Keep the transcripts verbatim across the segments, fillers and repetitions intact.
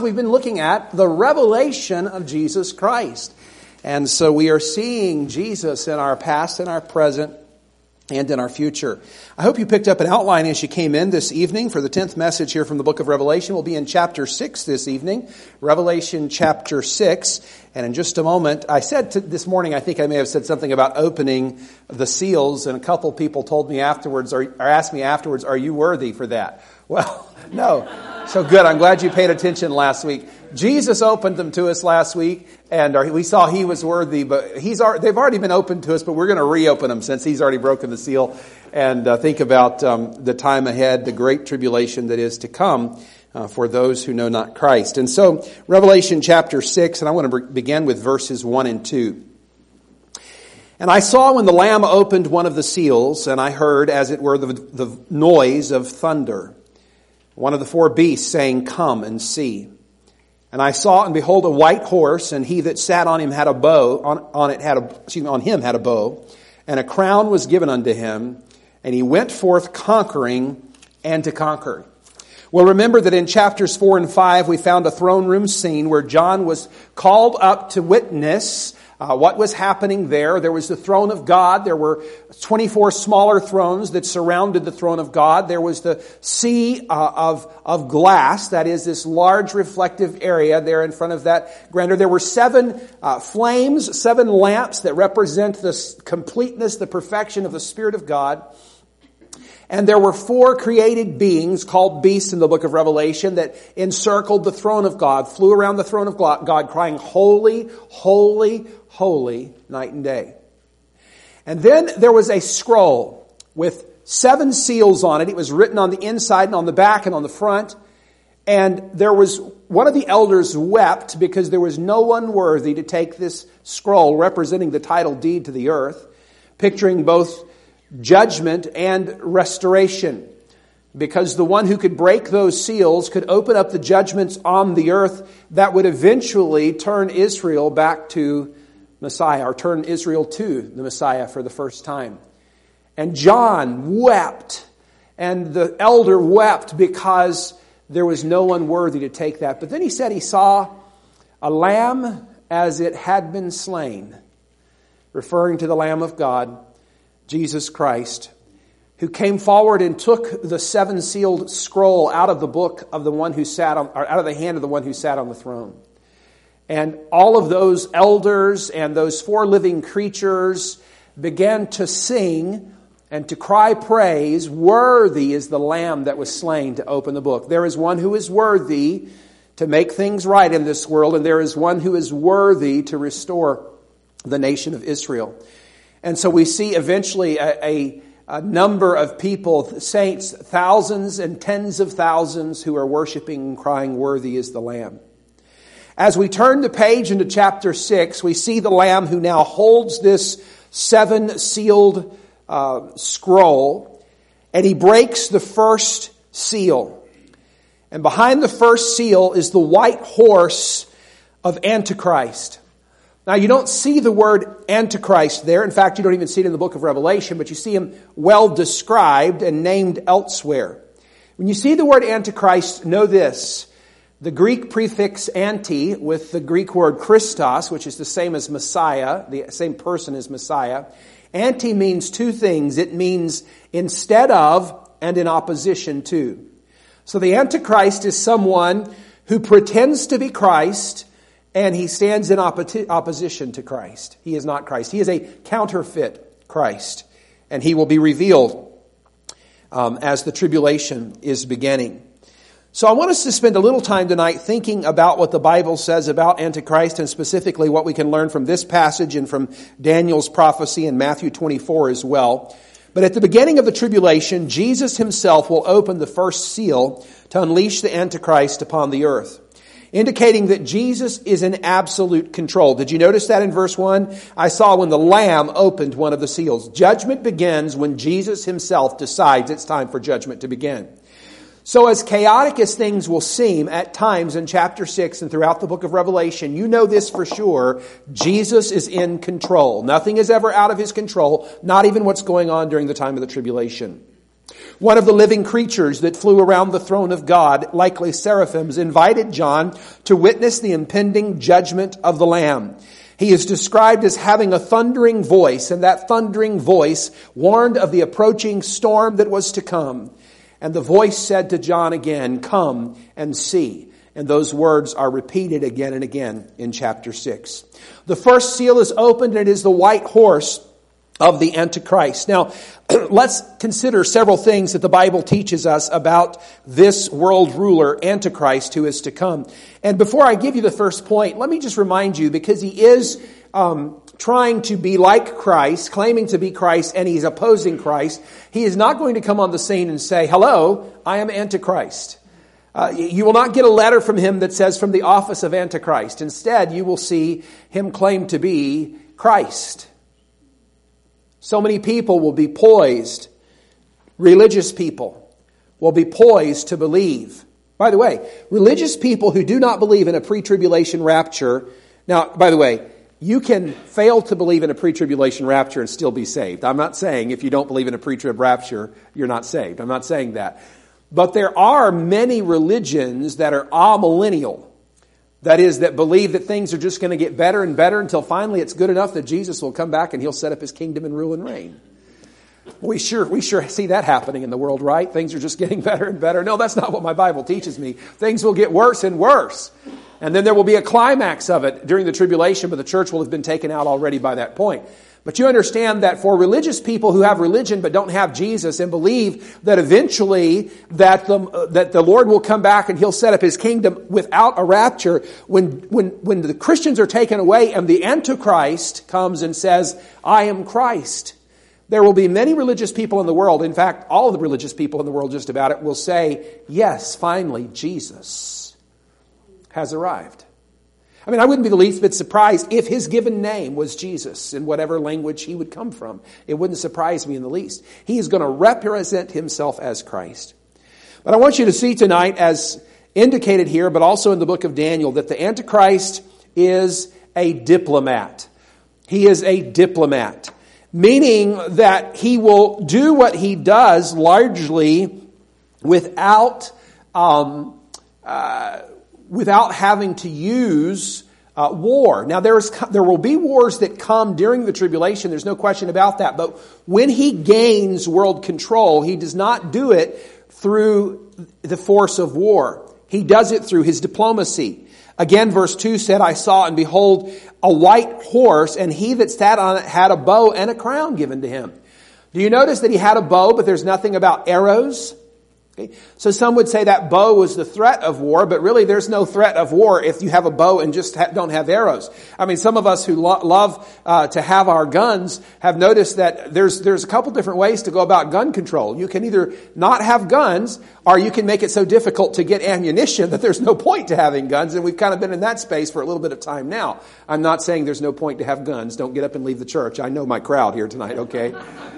We've been looking at the revelation of Jesus Christ. And so we are seeing Jesus in our past, in our present, and in our future. I hope you picked up an outline as you came in this evening for the tenth message here from the book of Revelation. We'll be in chapter six this evening, Revelation chapter six. And in just a moment, I said to, this morning, I think I may have said something about opening the seals, and a couple people told me afterwards, or, or asked me afterwards, are you worthy for that? Well, no. So good. I'm glad you paid attention last week. Jesus opened them to us last week, and we saw he was worthy, but he's they've already been opened to us, but we're going to reopen them since he's already broken the seal, and uh, think about um, the time ahead, the great tribulation that is to come uh, for those who know not Christ. And so, Revelation chapter six, and I want to begin with verses one and two. And I saw when the Lamb opened one of the seals, and I heard, as it were, the, the noise of thunder. One of the four beasts saying, "Come and see." And I saw, and behold, a white horse, and he that sat on him had a bow, on, on it had a, excuse me, on him had a bow, and a crown was given unto him, and he went forth conquering and to conquer. Well, remember that in chapters four and five, we found a throne room scene where John was called up to witness Uh, what was happening there. There was the throne of God. There were twenty-four smaller thrones that surrounded the throne of God. There was the sea uh, of, of glass, that is this large reflective area there in front of that grandeur. There were seven uh, flames, seven lamps that represent the completeness, the perfection of the Spirit of God. And there were four created beings called beasts in the book of Revelation that encircled the throne of God, flew around the throne of God, crying, "Holy, holy, holy," night and day. And then there was a scroll with seven seals on it. It was written on the inside and on the back and on the front. And there was, one of the elders wept because there was no one worthy to take this scroll representing the title deed to the earth, picturing both judgment and restoration, because the one who could break those seals could open up the judgments on the earth that would eventually turn Israel back to Messiah, or turn Israel to the Messiah for the first time. And John wept, and the elder wept because there was no one worthy to take that. But then he said he saw a lamb as it had been slain, referring to the Lamb of God, Jesus Christ, who came forward and took the seven-sealed scroll out of the book of the one who sat on, or out of the hand of the one who sat on the throne. And all of those elders and those four living creatures began to sing and to cry praise. Worthy is the Lamb that was slain to open the book. There is one who is worthy to make things right in this world, and there is one who is worthy to restore the nation of Israel. And so we see eventually a, a, a number of people, saints, thousands and tens of thousands who are worshiping and crying, "Worthy is the Lamb." As we turn the page into chapter six, we see the Lamb who now holds this seven-sealed uh, scroll, and he breaks the first seal. And behind the first seal is the white horse of Antichrist. Now, you don't see the word Antichrist there. In fact, you don't even see it in the book of Revelation, but you see him well described and named elsewhere. When you see the word Antichrist, know this. The Greek prefix anti with the Greek word Christos, which is the same as Messiah, the same person as Messiah. Anti means two things. It means instead of and in opposition to. So the Antichrist is someone who pretends to be Christ, and he stands in oppo- opposition to Christ. He is not Christ. He is a counterfeit Christ. And he will be revealed um, as the tribulation is beginning. So I want us to spend a little time tonight thinking about what the Bible says about Antichrist, and specifically what we can learn from this passage and from Daniel's prophecy in Matthew twenty-four as well. But at the beginning of the tribulation, Jesus himself will open the first seal to unleash the Antichrist upon the earth, indicating that Jesus is in absolute control. Did you notice that in verse one? I saw when the Lamb opened one of the seals. Judgment begins when Jesus himself decides it's time for judgment to begin. So as chaotic as things will seem at times in chapter six and throughout the book of Revelation, you know this for sure. Jesus is in control. Nothing is ever out of his control, not even what's going on during the time of the tribulation. One of the living creatures that flew around the throne of God, likely seraphims, invited John to witness the impending judgment of the Lamb. He is described as having a thundering voice, and that thundering voice warned of the approaching storm that was to come. And the voice said to John again, "Come and see." And those words are repeated again and again in chapter six. The first seal is opened, and it is the white horse of the Antichrist. Now, let's consider several things that the Bible teaches us about this world ruler, Antichrist, who is to come. And before I give you the first point, let me just remind you, because he is um, trying to be like Christ, claiming to be Christ, and he's opposing Christ, he is not going to come on the scene and say, "Hello, I am Antichrist." Uh, you will not get a letter from him that says, "From the office of Antichrist." Instead, you will see him claim to be Christ. So many people will be poised, religious people will be poised to believe. By the way, religious people who do not believe in a pre-tribulation rapture, now, by the way, you can fail to believe in a pre-tribulation rapture and still be saved. I'm not saying if you don't believe in a pre-trib rapture, you're not saved. I'm not saying that. But there are many religions that are amillennial. That is, that believe that things are just going to get better and better until finally it's good enough that Jesus will come back and he'll set up his kingdom and rule and reign. We sure, we sure see that happening in the world, right? Things are just getting better and better. No, that's not what my Bible teaches me. Things will get worse and worse. And then there will be a climax of it during the tribulation, but the church will have been taken out already by that point. But you understand that for religious people who have religion but don't have Jesus and believe that eventually that the, uh, that the Lord will come back and he'll set up his kingdom without a rapture, when, when, when the Christians are taken away and the Antichrist comes and says, "I am Christ," there will be many religious people in the world, in fact, all of the religious people in the world just about it, will say, "Yes, finally, Jesus has arrived." I mean, I wouldn't be the least bit surprised if his given name was Jesus in whatever language he would come from. It wouldn't surprise me in the least. He is going to represent himself as Christ. But I want you to see tonight, as indicated here, but also in the book of Daniel, that the Antichrist is a diplomat. He is a diplomat, meaning that he will do what he does largely without um, uh, without having to use uh, war. Now, there is there will be wars that come during the tribulation. There's no question about that. But when he gains world control, he does not do it through the force of war. He does it through his diplomacy. Again, verse two said, "I saw and behold a white horse, and he that sat on it had a bow and a crown given to him." Do you notice that he had a bow, but there's nothing about arrows? Okay. So some would say that bow was the threat of war, but really there's no threat of war if you have a bow and just ha- don't have arrows. I mean, some of us who lo- love uh, to have our guns have noticed that there's there's a couple different ways to go about gun control. You can either not have guns, or you can make it so difficult to get ammunition that there's no point to having guns, and we've kind of been in that space for a little bit of time now. I'm not saying there's no point to have guns. Don't get up and leave the church. I know my crowd here tonight, okay?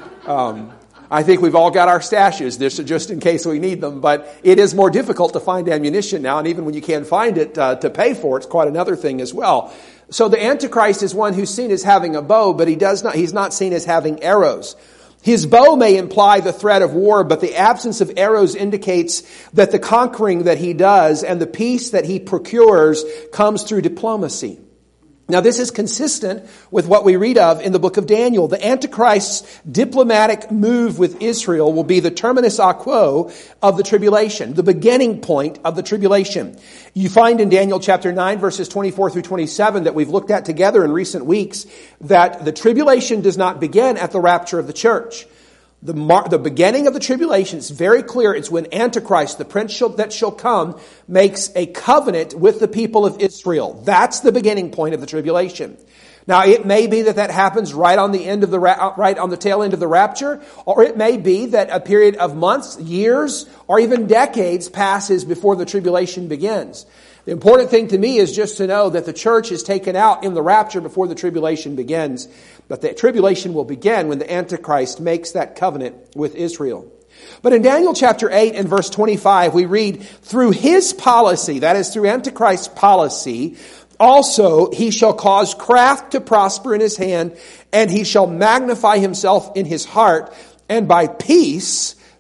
Um I think we've all got our stashes just in case we need them, but it is more difficult to find ammunition now, and even when you can find it uh, to pay for it's quite another thing as well. So the Antichrist is one who's seen as having a bow, but he does not. He's not seen as having arrows. His bow may imply the threat of war, but the absence of arrows indicates that the conquering that he does and the peace that he procures comes through diplomacy. Now, this is consistent with what we read of in the book of Daniel. The Antichrist's diplomatic move with Israel will be the terminus a quo of the tribulation, the beginning point of the tribulation. You find in Daniel chapter nine, verses twenty-four through twenty-seven that we've looked at together in recent weeks, that the tribulation does not begin at the rapture of the church. The, mar- the beginning of the tribulation is very clear. It's when Antichrist, the prince shall, that shall come, makes a covenant with the people of Israel. That's the beginning point of the tribulation. Now, it may be that that happens right on the end of the ra- right on the tail end of the rapture, or it may be that a period of months, years, or even decades passes before the tribulation begins. The important thing to me is just to know that the church is taken out in the rapture before the tribulation begins. But the tribulation will begin when the Antichrist makes that covenant with Israel. But in Daniel chapter eight and verse twenty-five, we read, "Through his policy," that is through Antichrist's policy, "also he shall cause craft to prosper in his hand, and he shall magnify himself in his heart, and by peace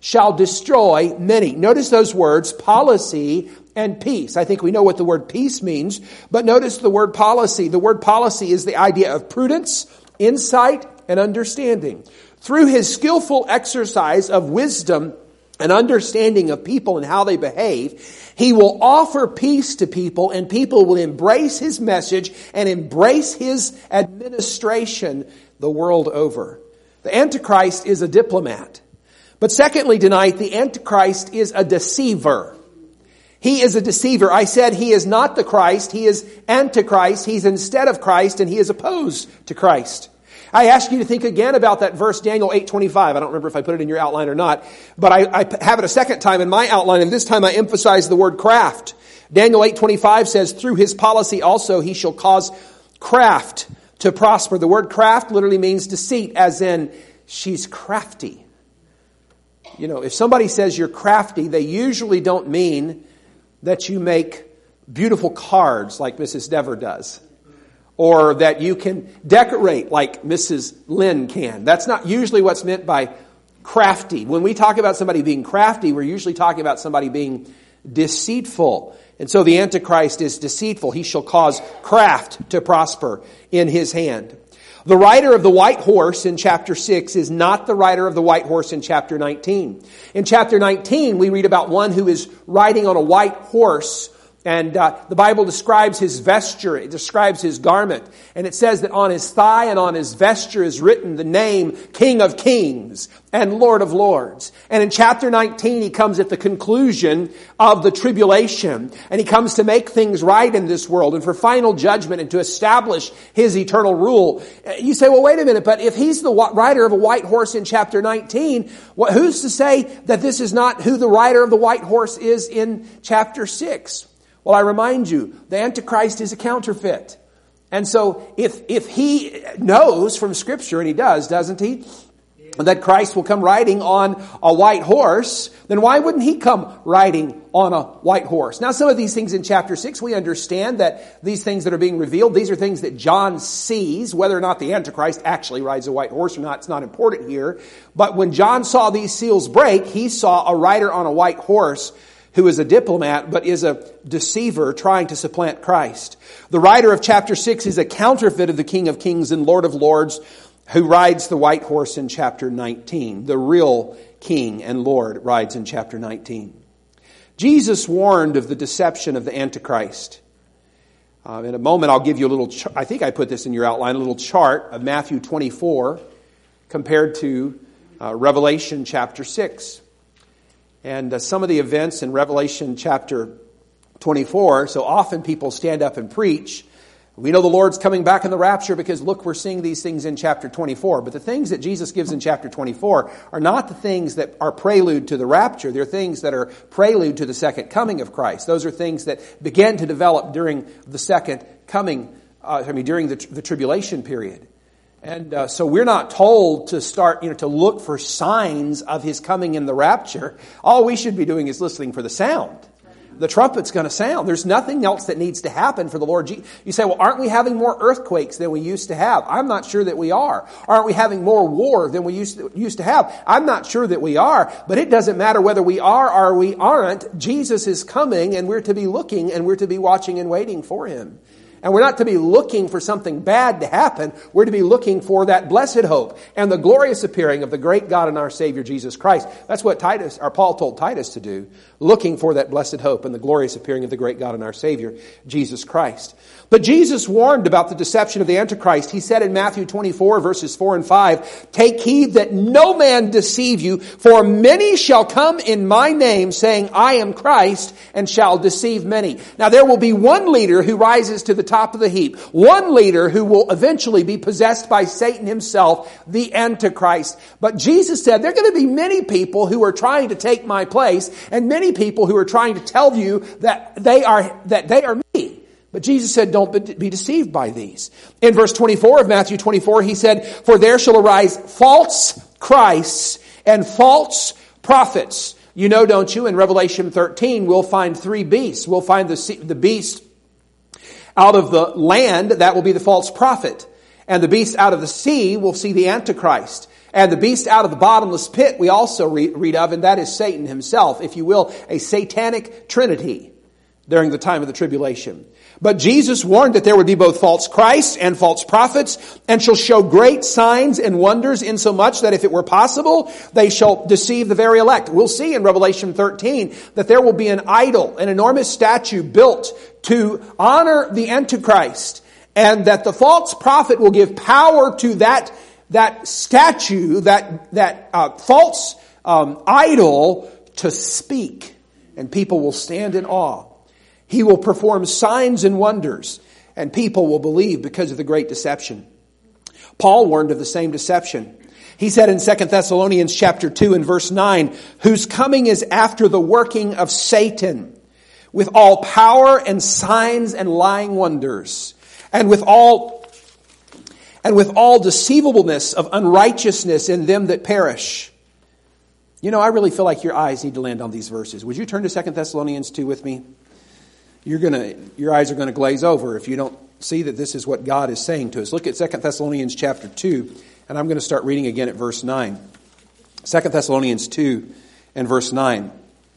shall destroy many. Notice those words, policy and peace. I think we know what the word peace means, but notice the word policy. The word policy is the idea of prudence, insight, and understanding. Through his skillful exercise of wisdom and understanding of people and how they behave, he will offer peace to people, and people will embrace his message and embrace his administration the world over. The Antichrist is a diplomat. But secondly tonight, the Antichrist is a deceiver. He is a deceiver. I said he is not the Christ. He is Antichrist. He's instead of Christ, and he is opposed to Christ. I ask you to think again about that verse, Daniel eight twenty-five. I don't remember if I put it in your outline or not, but I, I have it a second time in my outline, and this time I emphasize the word craft. Daniel eight twenty-five says, through his policy also he shall cause craft to prosper. The word craft literally means deceit, as in she's crafty. You know, if somebody says you're crafty, they usually don't mean that you make beautiful cards like Missus Dever does, or that you can decorate like Missus Lynn can. That's not usually what's meant by crafty. When we talk about somebody being crafty, we're usually talking about somebody being deceitful. And so the Antichrist is deceitful. He shall cause craft to prosper in his hand. The rider of the white horse in chapter six is not the rider of the white horse in chapter nineteen. In chapter nineteen, we read about one who is riding on a white horse. And uh, the Bible describes his vesture, it describes his garment. And it says that on his thigh and on his vesture is written the name King of Kings and Lord of Lords. And in chapter nineteen, he comes at the conclusion of the tribulation. And he comes to make things right in this world and for final judgment and to establish his eternal rule. You say, well, wait a minute, but if he's the rider of a white horse in chapter nineteen, who's to say that this is not who the rider of the white horse is in chapter six? Well, I remind you, the Antichrist is a counterfeit. And so if if he knows from Scripture, and he does, doesn't he, that Christ will come riding on a white horse, then why wouldn't he come riding on a white horse? Now, some of these things in chapter six, we understand that these things that are being revealed, these are things that John sees. Whether or not the Antichrist actually rides a white horse or not, it's not important here. But when John saw these seals break, he saw a rider on a white horse who is a diplomat but is a deceiver trying to supplant Christ. The rider of chapter six is a counterfeit of the King of Kings and Lord of Lords who rides the white horse in chapter nineteen. The real King and Lord rides in chapter nineteen. Jesus warned of the deception of the Antichrist. Uh, in a moment I'll give you a little, ch- I think I put this in your outline, a little chart of Matthew twenty-four compared to uh, Revelation chapter six. And uh, some of the events in Revelation chapter twenty-four, so often people stand up and preach. We know the Lord's coming back in the rapture because look, we're seeing these things in chapter twenty-four. But the things that Jesus gives in chapter twenty-four are not the things that are prelude to the rapture. They're things that are prelude to the second coming of Christ. Those are things that begin to develop during the second coming, uh, I mean, during the, the tribulation period. And uh, so we're not told to start, you know, to look for signs of his coming in the rapture. All we should be doing is listening for the sound. The trumpet's going to sound. There's nothing else that needs to happen for the Lord. You say, well, aren't we having more earthquakes than we used to have? I'm not sure that we are. Aren't we having more war than we used to, used to have? I'm not sure that we are. But it doesn't matter whether we are or we aren't. Jesus is coming, and we're to be looking, and we're to be watching and waiting for him. And we're not to be looking for something bad to happen. We're to be looking for that blessed hope and the glorious appearing of the great God and our Savior, Jesus Christ. That's what Titus, or Paul told Titus to do. Looking for that blessed hope and the glorious appearing of the great God and our Savior, Jesus Christ. But Jesus warned about the deception of the Antichrist. He said in Matthew twenty-four, verses four and five, "Take heed that no man deceive you, for many shall come in my name, saying, I am Christ, and shall deceive many." Now there will be one leader who rises to the top of the heap. One leader who will eventually be possessed by Satan himself, the Antichrist. But Jesus said there are going to be many people who are trying to take my place, and many people who are trying to tell you that they are that they are me. But Jesus said, don't be deceived by these. In verse twenty-four of Matthew twenty-four, he said, "For there shall arise false Christs and false prophets." You know, don't you, in Revelation thirteen, we'll find three beasts. We'll find the, the beast out of the land, that will be the false prophet. And the beast out of the sea will see the Antichrist. And the beast out of the bottomless pit we also read, read of, and that is Satan himself, if you will, a satanic trinity during the time of the tribulation. But Jesus warned that there would be both false Christs and false prophets, and shall show great signs and wonders, insomuch that if it were possible, they shall deceive the very elect. We'll see in Revelation thirteen that there will be an idol, an enormous statue built to honor the Antichrist, and that the false prophet will give power to that, that statue, that, that uh, false um, idol to speak, and people will stand in awe. He will perform signs and wonders, and people will believe because of the great deception. Paul warned of the same deception. He said in Second Thessalonians chapter two and verse nine, whose coming is after the working of Satan, with all power and signs and lying wonders, and with all and with all deceivableness of unrighteousness in them that perish. You know, I really feel like your eyes need to land on these verses. Would you turn to Second Thessalonians two with me? You're gonna, your eyes are going to glaze over if you don't see that this is what God is saying to us. Look at Second Thessalonians chapter two, and I'm going to start reading again at verse nine. Second Thessalonians two and verse nine.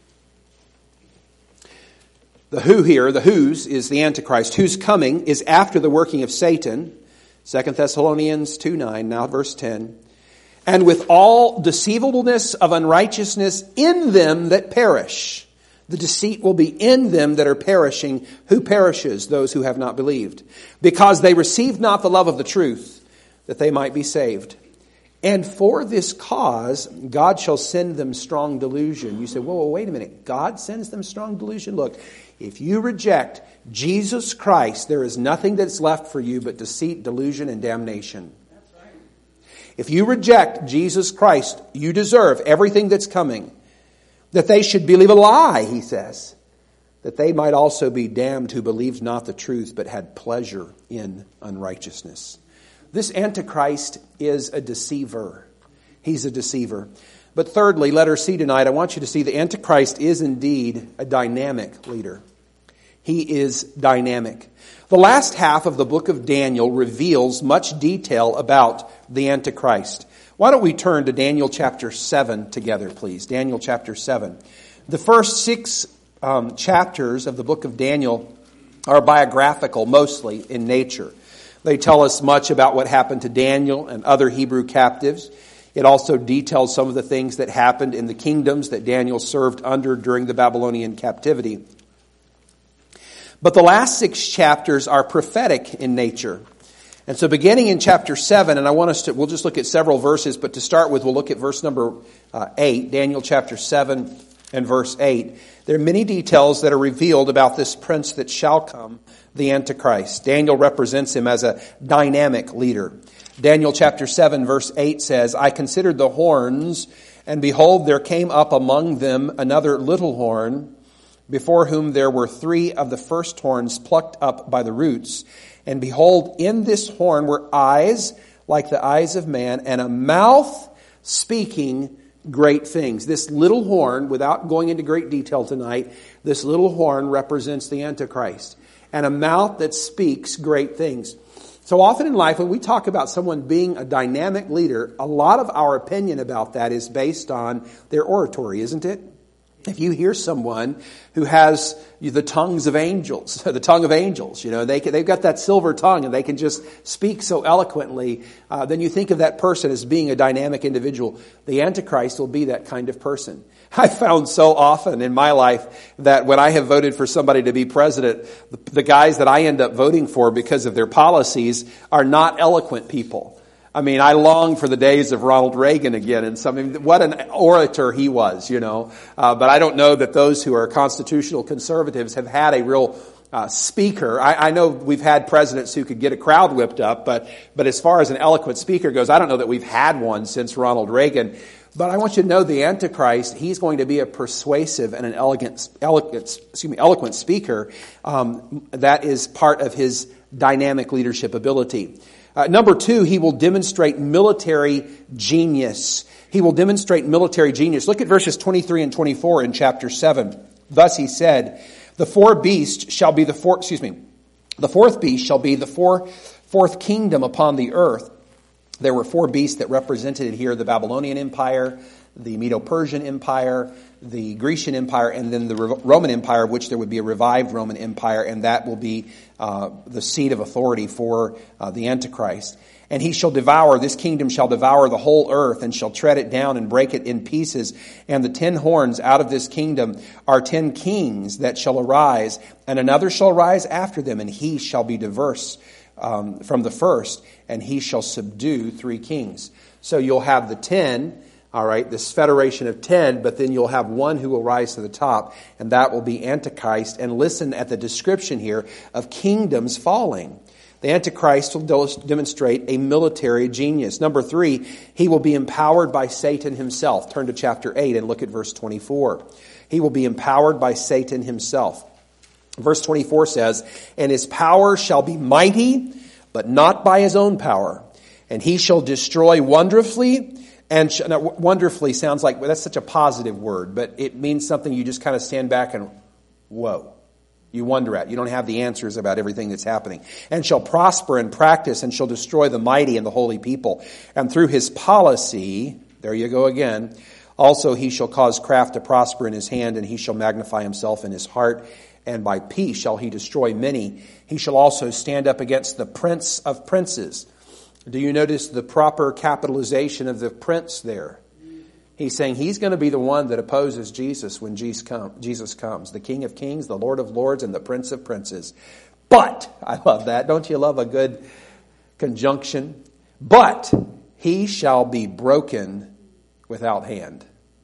The who here, the whose, is the Antichrist, whose coming is after the working of Satan. Second Thessalonians two nine, now verse ten. And with all deceivableness of unrighteousness in them that perish. The deceit will be in them that are perishing. Who perishes? Those who have not believed. Because they received not the love of the truth, that they might be saved. And for this cause, God shall send them strong delusion. You say, whoa, whoa, wait a minute. God sends them strong delusion? Look, if you reject Jesus Christ, there is nothing that's left for you but deceit, delusion, and damnation. That's right. If you reject Jesus Christ, you deserve everything that's coming. That they should believe a lie, he says. That they might also be damned who believed not the truth, but had pleasure in unrighteousness. This Antichrist is a deceiver. He's a deceiver. But thirdly, let her see tonight, I want you to see the Antichrist is indeed a dynamic leader. He is dynamic. The last half of the book of Daniel reveals much detail about the Antichrist. Why don't we turn to Daniel chapter seven together, please? Daniel chapter seven. The first six um, chapters of the book of Daniel are biographical, mostly in nature. They tell us much about what happened to Daniel and other Hebrew captives. It also details some of the things that happened in the kingdoms that Daniel served under during the Babylonian captivity. But the last six chapters are prophetic in nature. And so beginning in chapter seven, and I want us to, we'll just look at several verses, but to start with, we'll look at verse number uh, eight, Daniel chapter seven and verse eight. There are many details that are revealed about this prince that shall come, the Antichrist. Daniel represents him as a dynamic leader. Daniel chapter seven verse eight says, I considered the horns, and behold, there came up among them another little horn, before whom there were three of the first horns plucked up by the roots. And behold, in this horn were eyes like the eyes of man, and a mouth speaking great things. This little horn, without going into great detail tonight, this little horn represents the Antichrist. And a mouth that speaks great things. So often in life, when we talk about someone being a dynamic leader, a lot of our opinion about that is based on their oratory, isn't it? If you hear someone who has the tongues of angels, the tongue of angels, you know, they can, they've got that silver tongue and they can just speak so eloquently, uh, then you think of that person as being a dynamic individual. The Antichrist will be that kind of person. I found so often in my life that when I have voted for somebody to be president, the, the guys that I end up voting for because of their policies are not eloquent people. I mean, I long for the days of Ronald Reagan again, and something. What an orator he was, you know. Uh, but I don't know that those who are constitutional conservatives have had a real uh, speaker. I, I know we've had presidents who could get a crowd whipped up, but but as far as an eloquent speaker goes, I don't know that we've had one since Ronald Reagan. But I want you to know the Antichrist, he's going to be a persuasive and an elegant, eloquent, excuse me, eloquent speaker. Um, that is part of his dynamic leadership ability. Uh, number two, he will demonstrate military genius. He will demonstrate military genius. Look at verses twenty-three and twenty-four in chapter seven. Thus he said, the four beasts shall be the four, excuse me, the fourth beast shall be the four, fourth kingdom upon the earth. There were four beasts that represented here the Babylonian Empire, the Medo-Persian Empire, the Grecian Empire, and then the Roman Empire, of which there would be a revived Roman Empire, and that will be uh, the seat of authority for uh, the Antichrist. And he shall devour, this kingdom shall devour the whole earth, and shall tread it down and break it in pieces. And the ten horns out of this kingdom are ten kings that shall arise, and another shall rise after them, and he shall be diverse um, from the first, and he shall subdue three kings. So you'll have the ten, all right, this federation of ten, but then you'll have one who will rise to the top, and that will be Antichrist. And listen at the description here of kingdoms falling. The Antichrist will demonstrate a military genius. Number three, he will be empowered by Satan himself. Turn to chapter eight and look at verse twenty-four. He will be empowered by Satan himself. Verse twenty-four says, and his power shall be mighty, but not by his own power. And he shall destroy wonderfully. And sh- now, wonderfully sounds like, well, that's such a positive word, but it means something you just kind of stand back and, whoa. You wonder at. You don't have the answers about everything that's happening. And shall prosper and practice, and shall destroy the mighty and the holy people. And through his policy, there you go again, also he shall cause craft to prosper in his hand, and he shall magnify himself in his heart. And by peace shall he destroy many. He shall also stand up against the prince of princes. Do you notice the proper capitalization of the prince there? He's saying he's going to be the one that opposes Jesus when Jesus comes. The King of Kings, the Lord of Lords, and the Prince of Princes. But, I love that. Don't you love a good conjunction? But he shall be broken without hand.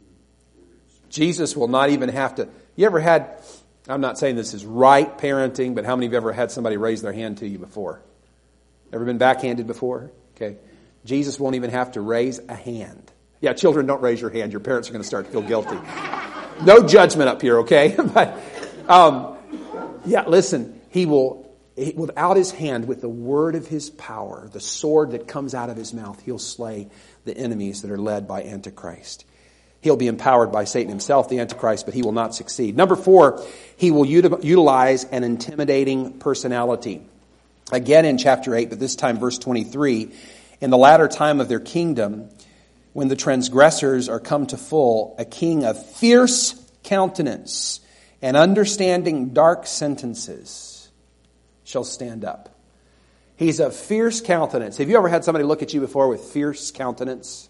Jesus will not even have to... You ever had... I'm not saying this is right parenting, but how many of you ever had somebody raise their hand to you before? Ever been backhanded before? Okay. Jesus won't even have to raise a hand. Yeah, children, don't raise your hand. Your parents are going to start to feel guilty. No judgment up here, okay? But, um, yeah, listen. He will, he, without his hand, with the word of his power, the sword that comes out of his mouth, he'll slay the enemies that are led by Antichrist. He'll be empowered by Satan himself, the Antichrist, but he will not succeed. Number four, he will util- utilize an intimidating personality. Again in chapter eight, but this time verse twenty-three, in the latter time of their kingdom, when the transgressors are come to full, a king of fierce countenance and understanding dark sentences shall stand up. He's of fierce countenance. Have you ever had somebody look at you before with fierce countenance?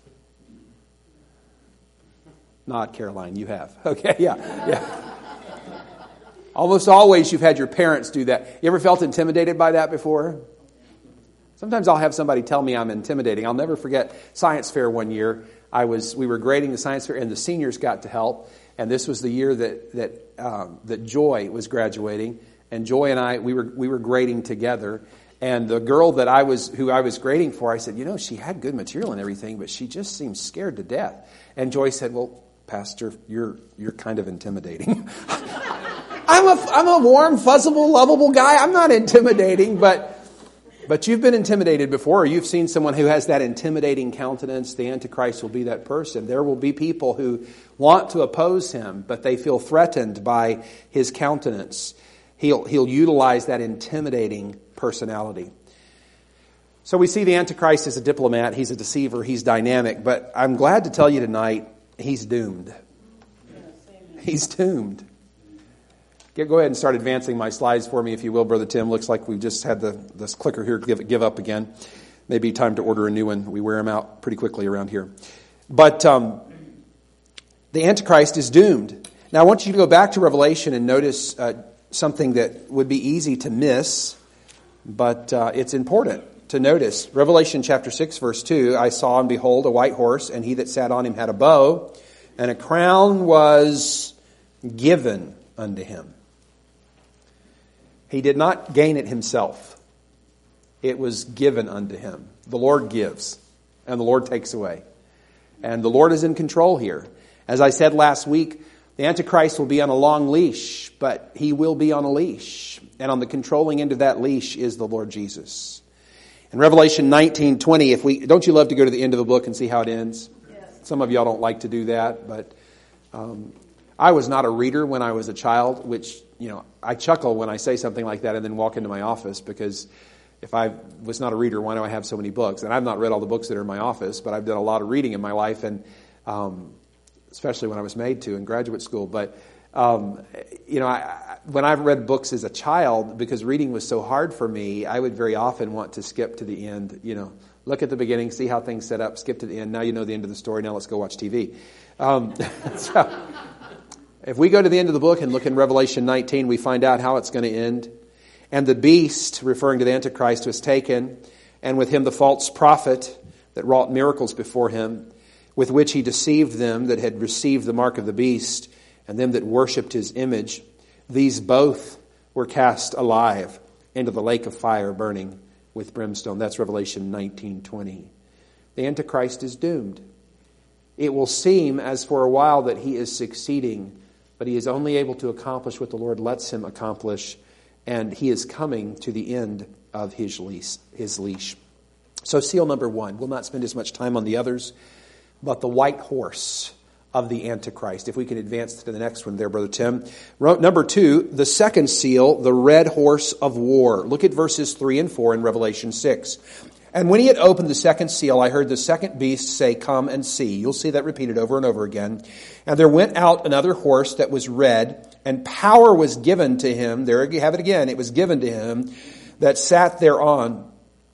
Nod, Caroline, you have. Okay, yeah, yeah. Almost always you've had your parents do that. You ever felt intimidated by that before? Sometimes I'll have somebody tell me I'm intimidating. I'll never forget science fair one year. I was we were grading the science fair, and the seniors got to help. And this was the year that that um, that Joy was graduating, and Joy and I we were we were grading together. And the girl that I was who I was grading for, I said, you know, she had good material and everything, but she just seemed scared to death. And Joy said, well, Pastor, you're you're kind of intimidating. I'm a I'm a warm, fuzzable, lovable guy. I'm not intimidating, but. But you've been intimidated before, or you've seen someone who has that intimidating countenance. The Antichrist will be that person. There will be people who want to oppose him, but they feel threatened by his countenance. He'll, he'll utilize that intimidating personality. So we see the Antichrist as a diplomat. He's a deceiver. He's dynamic. But I'm glad to tell you tonight, he's doomed. He's doomed. Go ahead and start advancing my slides for me, if you will, Brother Tim. Looks like we've just had the this clicker here give give up again. Maybe time to order a new one. We wear them out pretty quickly around here. But um, the Antichrist is doomed. Now, I want you to go back to Revelation and notice uh, something that would be easy to miss, but uh, it's important to notice. Revelation chapter six, verse two, I saw and behold a white horse, and he that sat on him had a bow, and a crown was given unto him. He did not gain it himself. It was given unto him. The Lord gives, and the Lord takes away. And the Lord is in control here. As I said last week, the Antichrist will be on a long leash, but he will be on a leash. And on the controlling end of that leash is the Lord Jesus. In Revelation nineteen twenty, if we don't you love to go to the end of the book and see how it ends? Yes. Some of y'all don't like to do that, but um, I was not a reader when I was a child, which, you know, I chuckle when I say something like that and then walk into my office because if I was not a reader, why do I have so many books? And I've not read all the books that are in my office, but I've done a lot of reading in my life, and um, especially when I was made to in graduate school. But um, you know, I, when I've read books as a child, because reading was so hard for me, I would very often want to skip to the end. You know, look at the beginning, see how things set up, skip to the end. Now you know the end of the story. Now let's go watch T V. Um, so, if we go to the end of the book and look in Revelation nineteen, we find out how it's going to end. And the beast, referring to the Antichrist, was taken, and with him the false prophet that wrought miracles before him, with which he deceived them that had received the mark of the beast, and them that worshipped his image. These both were cast alive into the lake of fire burning with brimstone. That's Revelation nineteen twenty. The Antichrist is doomed. It will seem as for a while that he is succeeding, but he is only able to accomplish what the Lord lets him accomplish, and he is coming to the end of his leash. His leash. So seal number one. We'll not spend as much time on the others, but the white horse of the Antichrist. If we can advance to the next one there, Brother Tim. Number two, the second seal, the red horse of war. Look at verses three and four in Revelation six. And when he had opened the second seal, I heard the second beast say, "Come and see." You'll see that repeated over and over again. And there went out another horse that was red, and power was given to him. There you have it again. It was given to him that sat thereon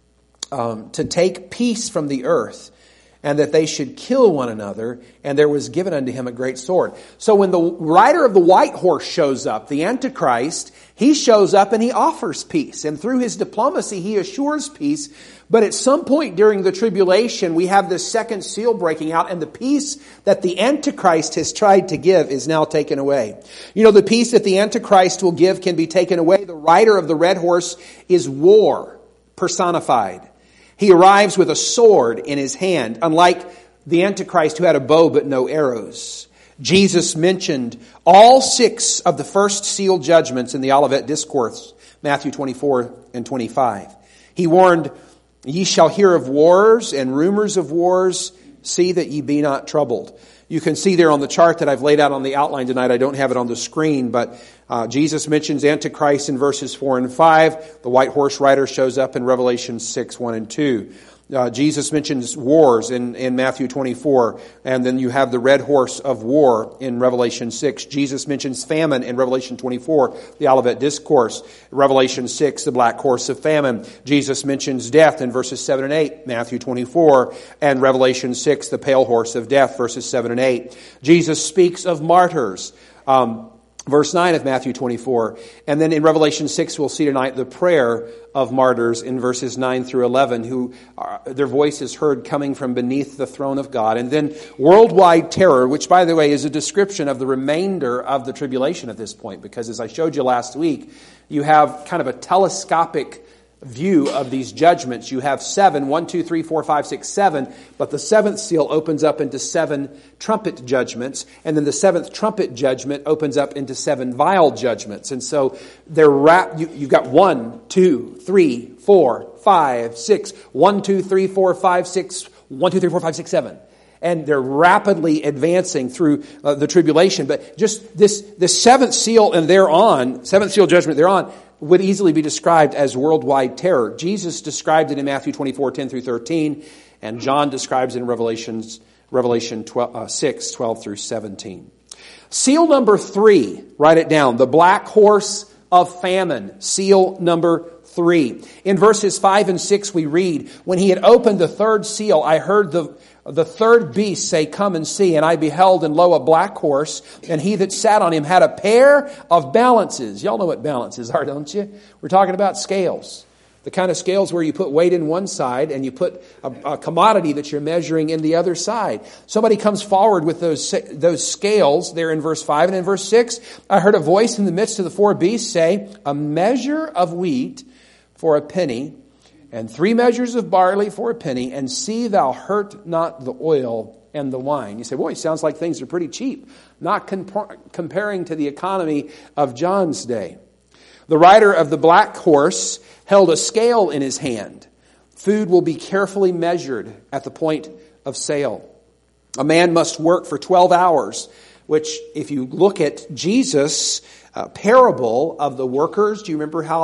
um, to take peace from the earth, and that they should kill one another, and there was given unto him a great sword. So when the rider of the white horse shows up, the Antichrist, he shows up and he offers peace. And through his diplomacy, he assures peace. But at some point during the tribulation, we have this second seal breaking out, and the peace that the Antichrist has tried to give is now taken away. You know, the peace that the Antichrist will give can be taken away. The rider of the red horse is war personified. He arrives with a sword in his hand, unlike the Antichrist who had a bow but no arrows. Jesus mentioned all six of the first seal judgments in the Olivet Discourse, Matthew twenty-four and twenty-five. He warned, "Ye shall hear of wars and rumors of wars. See that ye be not troubled." You can see there on the chart that I've laid out on the outline tonight. I don't have it on the screen, but uh, Jesus mentions Antichrist in verses four and five. The white horse rider shows up in Revelation six, one and two. Uh, Jesus mentions wars in, in Matthew twenty-four, and then you have the red horse of war in Revelation six. Jesus mentions famine in Revelation twenty-four, the Olivet Discourse. Revelation six, the black horse of famine. Jesus mentions death in verses seven and eight, Matthew twenty-four, and Revelation six, the pale horse of death, verses seven and eight. Jesus speaks of martyrs. Um, Verse nine of Matthew twenty-four. And then in Revelation six, we'll see tonight the prayer of martyrs in verses nine through eleven, who are, their voice is heard coming from beneath the throne of God. And then worldwide terror, which, by the way, is a description of the remainder of the tribulation at this point. Because as I showed you last week, you have kind of a telescopic view of these judgments. You have seven, one, two, three, four, five, six, seven, but the seventh seal opens up into seven trumpet judgments, and then the seventh trumpet judgment opens up into seven vial judgments. And so they're wrapped, you, you've got one, two, three, four, five, six, one, two, three, four, five, six, one, two, three, four, five, six, seven. And they're rapidly advancing through uh, the tribulation. But just this, this seventh seal and thereon, seventh seal judgment thereon, would easily be described as worldwide terror. Jesus described it in Matthew twenty-four, ten through thirteen, and John describes it in Revelations, Revelation twelve, uh, six, twelve through seventeen. Seal number three, write it down, the black horse of famine. Seal number three. In verses five and six we read, "When he had opened the third seal, I heard the The third beast say, Come and see. And I beheld, and lo, a black horse, and he that sat on him had a pair of balances." Y'all know what balances are, don't you? We're talking about scales. The kind of scales where you put weight in one side and you put a, a commodity that you're measuring in the other side. Somebody comes forward with those, those scales there in verse five. And in verse six, I heard a voice in the midst of the four beasts say, "A measure of wheat for a penny, and three measures of barley for a penny, and see thou hurt not the oil and the wine." You say, boy, it sounds like things are pretty cheap. Not comp- comparing to the economy of John's day. The rider of the black horse held a scale in his hand. Food will be carefully measured at the point of sale. A man must work for twelve hours, which if you look at Jesus' uh, parable of the workers, do you remember how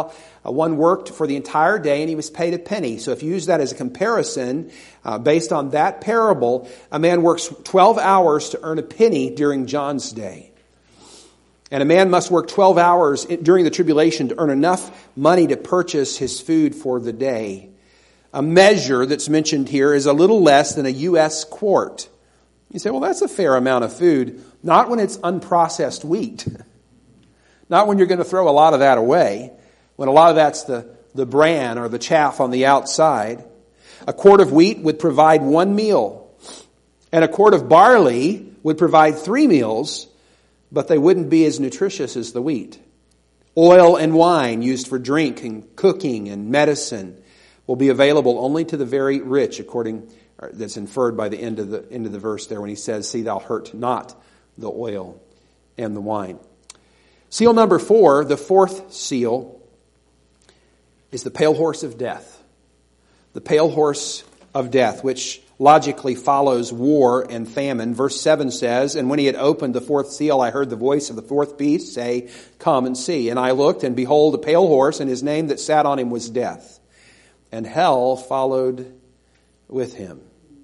Uh, one worked for the entire day and he was paid a penny. So if you use that as a comparison, uh, based on that parable, a man works twelve hours to earn a penny during John's day. And a man must work twelve hours during the tribulation to earn enough money to purchase his food for the day. A measure that's mentioned here is a little less than a U S quart. You say, well, that's a fair amount of food. Not when it's unprocessed wheat. Not when you're going to throw a lot of that away. When a lot of that's the, the bran or the chaff on the outside. A quart of wheat would provide one meal. And a quart of barley would provide three meals, but they wouldn't be as nutritious as the wheat. Oil and wine used for drink and cooking and medicine will be available only to the very rich, according that's inferred by the end of the end of the verse there when he says, "See thou hurt not the oil and the wine." Seal number four, the fourth seal, is the pale horse of death. The pale horse of death, which logically follows war and famine. Verse seven says, "And when he had opened the fourth seal, I heard the voice of the fourth beast say, 'Come and see.' And I looked, and behold, a pale horse, and his name that sat on him was Death. And hell followed with him."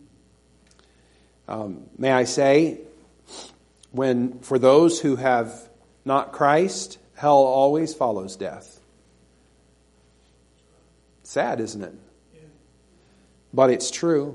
Um, may I say, when for those who have not Christ, hell always follows death. Sad, isn't it? Yeah. But it's true.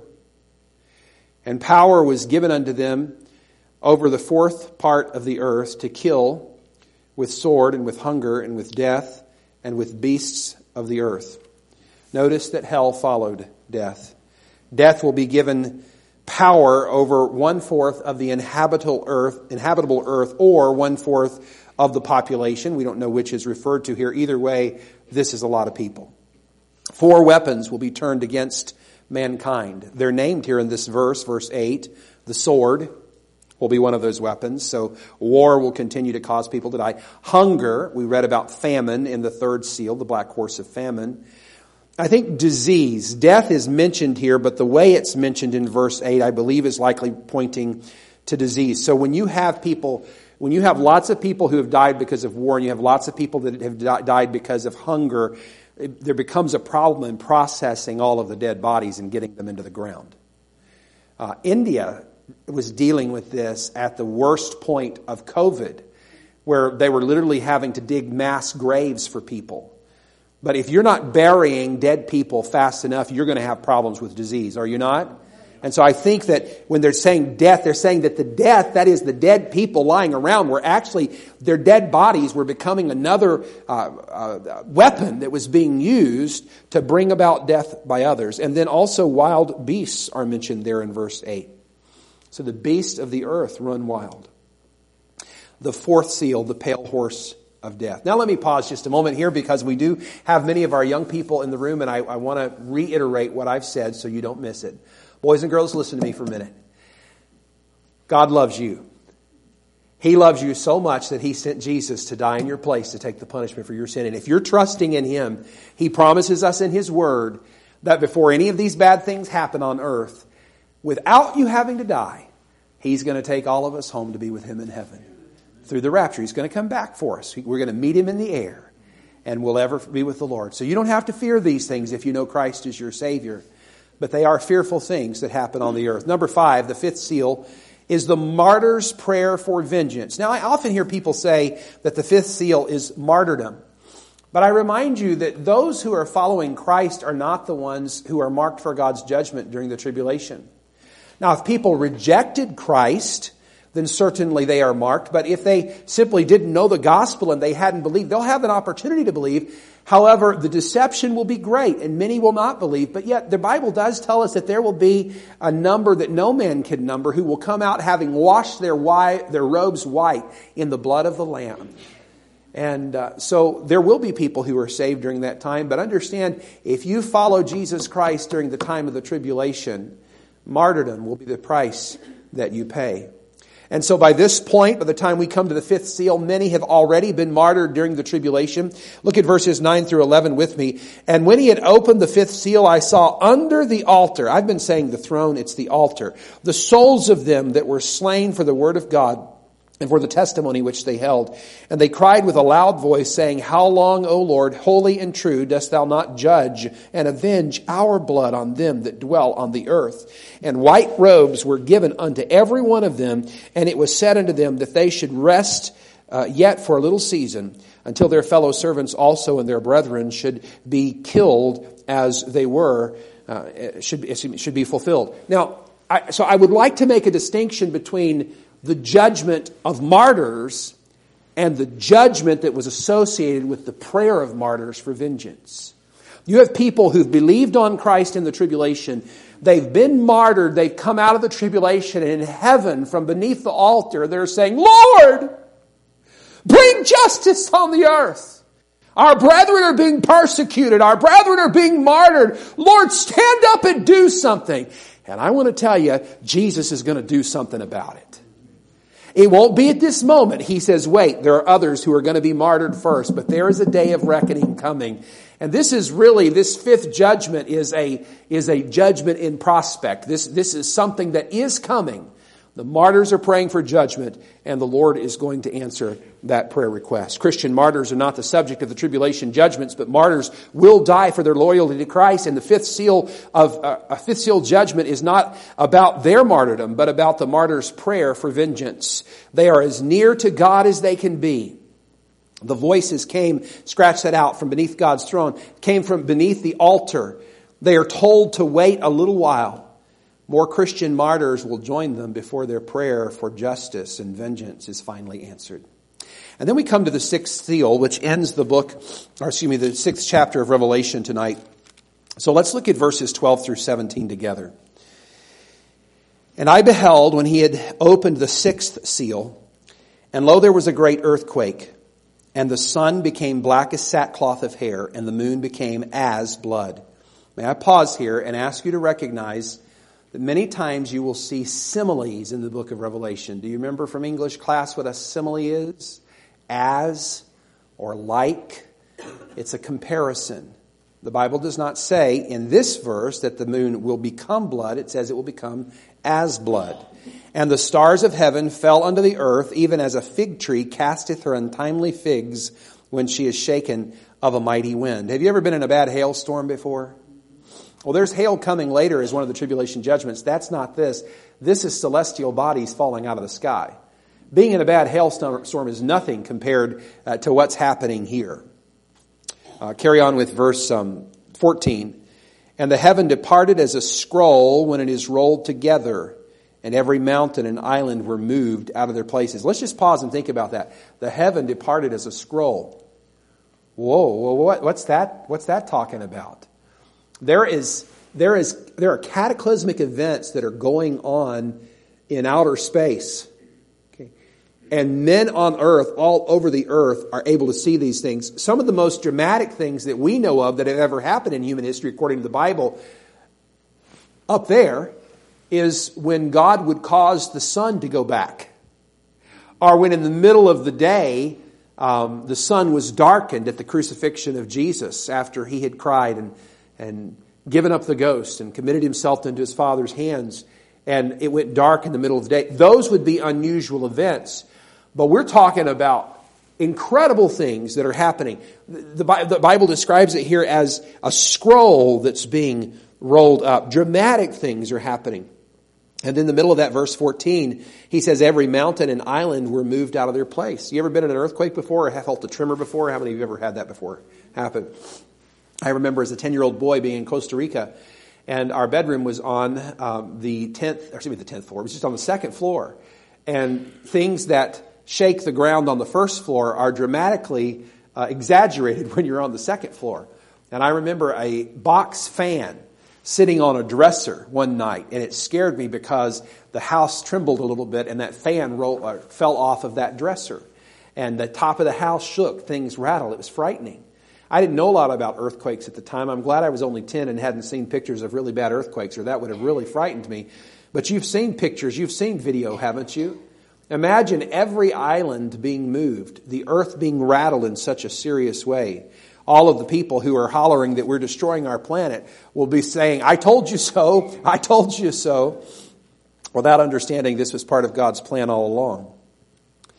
And power was given unto them over the fourth part of the earth to kill with sword and with hunger and with death and with beasts of the earth. Notice that hell followed death. Death will be given power over one-fourth of the inhabitable earth, inhabitable earth, or one-fourth of the population. We don't know which is referred to here. Either way, this is a lot of people. Four weapons will be turned against mankind. They're named here in this verse, verse eight. The sword will be one of those weapons. So war will continue to cause people to die. Hunger, we read about famine in the third seal, the black horse of famine. I think disease, death is mentioned here, but the way it's mentioned in verse eight, I believe, is likely pointing to disease. So when you have people, when you have lots of people who have died because of war, and you have lots of people that have died because of hunger, it, there becomes a problem in processing all of the dead bodies and getting them into the ground. Uh, India was dealing with this at the worst point of COVID, where they were literally having to dig mass graves for people. But if you're not burying dead people fast enough, you're going to have problems with disease, are you not? And so I think that when they're saying death, they're saying that the death, that is the dead people lying around, were actually, their dead bodies were becoming another uh, uh, weapon that was being used to bring about death by others. And then also wild beasts are mentioned there in verse eight. So the beasts of the earth run wild. The fourth seal, the pale horse of death. Now let me pause just a moment here, because we do have many of our young people in the room, and I, I want to reiterate what I've said so you don't miss it. Boys and girls, listen to me for a minute. God loves you. He loves you so much that He sent Jesus to die in your place to take the punishment for your sin. And if you're trusting in Him, He promises us in His Word that before any of these bad things happen on earth, without you having to die, He's going to take all of us home to be with Him in heaven. Through the rapture, He's going to come back for us. We're going to meet Him in the air, and we'll ever be with the Lord. So you don't have to fear these things if you know Christ is your Savior. But they are fearful things that happen on the earth. Number five, the fifth seal, is the martyr's prayer for vengeance. Now, I often hear people say that the fifth seal is martyrdom. But I remind you that those who are following Christ are not the ones who are marked for God's judgment during the tribulation. Now, if people rejected Christ, then certainly they are marked. But if they simply didn't know the gospel and they hadn't believed, they'll have an opportunity to believe. However, the deception will be great and many will not believe. But yet the Bible does tell us that there will be a number that no man can number who will come out having washed their white, their robes white in the blood of the Lamb. And uh, so there will be people who are saved during that time. But understand, if you follow Jesus Christ during the time of the tribulation, martyrdom will be the price that you pay. And so by this point, by the time we come to the fifth seal, many have already been martyred during the tribulation. Look at verses nine through eleven with me. And when he had opened the fifth seal, I saw under the altar, I've been saying the throne, it's the altar, the souls of them that were slain for the word of God and for the testimony which they held. And they cried with a loud voice, saying, How long, O Lord, holy and true, dost thou not judge and avenge our blood on them that dwell on the earth? And white robes were given unto every one of them, and it was said unto them that they should rest uh, yet for a little season, until their fellow servants also and their brethren should be killed as they were, uh, should, be, should be fulfilled. Now, I, so I would like to make a distinction between the judgment of martyrs and the judgment that was associated with the prayer of martyrs for vengeance. You have people who've believed on Christ in the tribulation. They've been martyred. They've come out of the tribulation, and in heaven, from beneath the altar, they're saying, Lord, bring justice on the earth. Our brethren are being persecuted. Our brethren are being martyred. Lord, stand up and do something. And I want to tell you, Jesus is going to do something about it. It won't be at this moment. He says, wait, there are others who are going to be martyred first, but there is a day of reckoning coming. And this is really, this fifth judgment is a, is a judgment in prospect. This, this is something that is coming. The martyrs are praying for judgment, and the Lord is going to answer that prayer request. Christian martyrs are not the subject of the tribulation judgments, but martyrs will die for their loyalty to Christ. And the fifth seal of uh, a fifth seal judgment is not about their martyrdom, but about the martyr's prayer for vengeance. They are as near to God as they can be. The voices came, scratch that out, from beneath God's throne, came from beneath the altar. They are told to wait a little while. More Christian martyrs will join them before their prayer for justice and vengeance is finally answered. And then we come to the sixth seal, which ends the book, or excuse me, the sixth chapter of Revelation tonight. So let's look at verses twelve through seventeen together. And I beheld when he had opened the sixth seal, and lo, there was a great earthquake, and the sun became black as sackcloth of hair, and the moon became as blood. May I pause here and ask you to recognize that many times you will see similes in the book of Revelation. Do you remember from English class what a simile is? As or like. It's a comparison. The Bible does not say in this verse that the moon will become blood. It says it will become as blood. And the stars of heaven fell unto the earth, even as a fig tree casteth her untimely figs when she is shaken of a mighty wind. Have you ever been in a bad hailstorm before? Well, there's hail coming later as one of the tribulation judgments. That's not this. This is celestial bodies falling out of the sky. Being in a bad hailstorm is nothing compared uh, to what's happening here. Uh, carry on with verse um, fourteen. And the heaven departed as a scroll when it is rolled together, and every mountain and island were moved out of their places. Let's just pause and think about that. The heaven departed as a scroll. Whoa, well, what, what's that? What's that talking about? There is, there is, there are cataclysmic events that are going on in outer space. Okay. And men on earth, all over the earth, are able to see these things. Some of the most dramatic things that we know of that have ever happened in human history, according to the Bible, up there, is when God would cause the sun to go back. Or when in the middle of the day, um, the sun was darkened at the crucifixion of Jesus after he had cried and and given up the ghost and committed himself into his Father's hands, and it went dark in the middle of the day. Those would be unusual events. But we're talking about incredible things that are happening. The Bible describes it here as a scroll that's being rolled up. Dramatic things are happening. And in the middle of that, verse fourteen, he says every mountain and island were moved out of their place. You ever been in an earthquake before or have felt a tremor before? How many of you ever had that before happen? I remember as a ten-year-old boy being in Costa Rica, and our bedroom was on um, the tenth, or excuse me, the tenth floor. It was just on the second floor. And things that shake the ground on the first floor are dramatically uh, exaggerated when you're on the second floor. And I remember a box fan sitting on a dresser one night, and it scared me because the house trembled a little bit, and that fan rolled, uh, fell off of that dresser. And the top of the house shook, things rattled. It was frightening. I didn't know a lot about earthquakes at the time. I'm glad I was only ten and hadn't seen pictures of really bad earthquakes, or that would have really frightened me. But you've seen pictures, you've seen video, haven't you? Imagine every island being moved, the earth being rattled in such a serious way. All of the people who are hollering that we're destroying our planet will be saying, I told you so, I told you so, without understanding this was part of God's plan all along.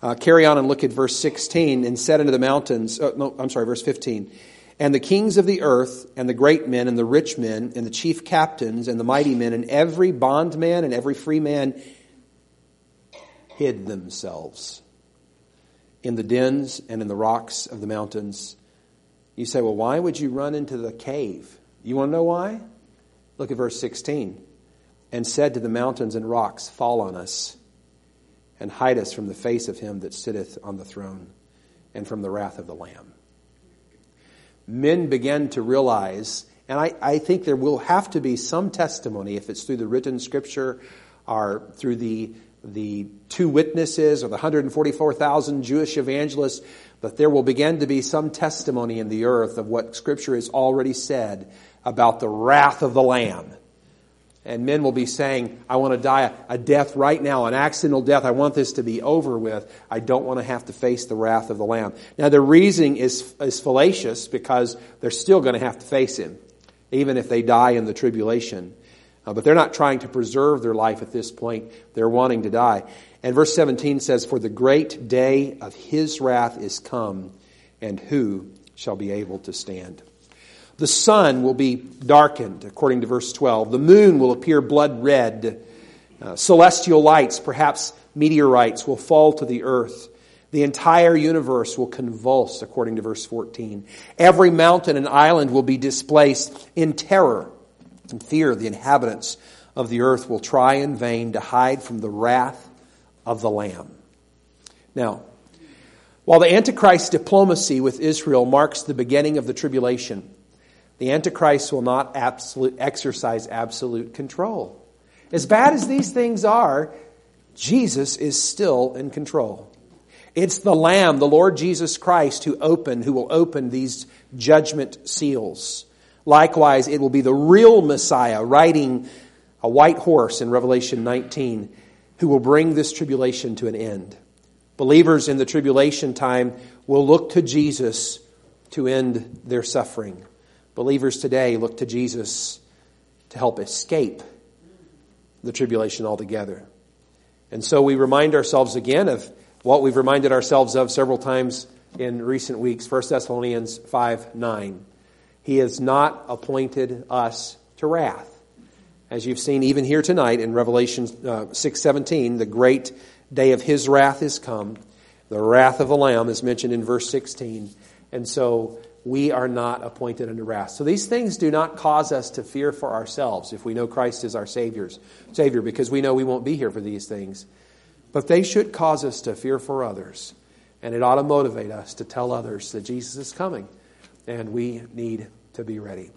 Uh, carry on and look at verse sixteen. And said unto the mountains, oh, no, I'm sorry, verse fifteen. And the kings of the earth, and the great men, and the rich men, and the chief captains, and the mighty men, and every bondman, and every free man, hid themselves in the dens and in the rocks of the mountains. You say, well, why would you run into the cave? You want to know why? Look at verse sixteen. And said to the mountains and rocks, fall on us, and hide us from the face of him that sitteth on the throne, and from the wrath of the Lamb. Men began to realize, and I, I think there will have to be some testimony, if it's through the written scripture or through the the two witnesses or the one hundred forty-four thousand Jewish evangelists, but there will begin to be some testimony in the earth of what Scripture has already said about the wrath of the Lamb. And men will be saying, I want to die a death right now, an accidental death. I want this to be over with. I don't want to have to face the wrath of the Lamb. Now, their reasoning is, is fallacious because they're still going to have to face him, even if they die in the tribulation. Uh, but they're not trying to preserve their life at this point. They're wanting to die. And verse seventeen says, for the great day of his wrath is come, and who shall be able to stand? The sun will be darkened, according to verse twelve. The moon will appear blood red. Uh, celestial lights, perhaps meteorites, will fall to the earth. The entire universe will convulse, according to verse fourteen. Every mountain and island will be displaced in terror and fear. The inhabitants of the earth will try in vain to hide from the wrath of the Lamb. Now, while the Antichrist diplomacy with Israel marks the beginning of the tribulation, the Antichrist will not absolute, exercise absolute control. As bad as these things are, Jesus is still in control. It's the Lamb, the Lord Jesus Christ, who open, who will open these judgment seals. Likewise, it will be the real Messiah riding a white horse in Revelation nineteen who will bring this tribulation to an end. Believers in the tribulation time will look to Jesus to end their suffering. Believers today look to Jesus to help escape the tribulation altogether. And so we remind ourselves again of what we've reminded ourselves of several times in recent weeks, First Thessalonians five nine. He has not appointed us to wrath. As you've seen even here tonight in Revelation uh, six seventeen, the great day of his wrath is come. The wrath of the Lamb is mentioned in verse sixteen. And so we are not appointed unto wrath. So these things do not cause us to fear for ourselves if we know Christ is our Savior's, Savior, because we know we won't be here for these things. But they should cause us to fear for others. And it ought to motivate us to tell others that Jesus is coming. And we need to be ready.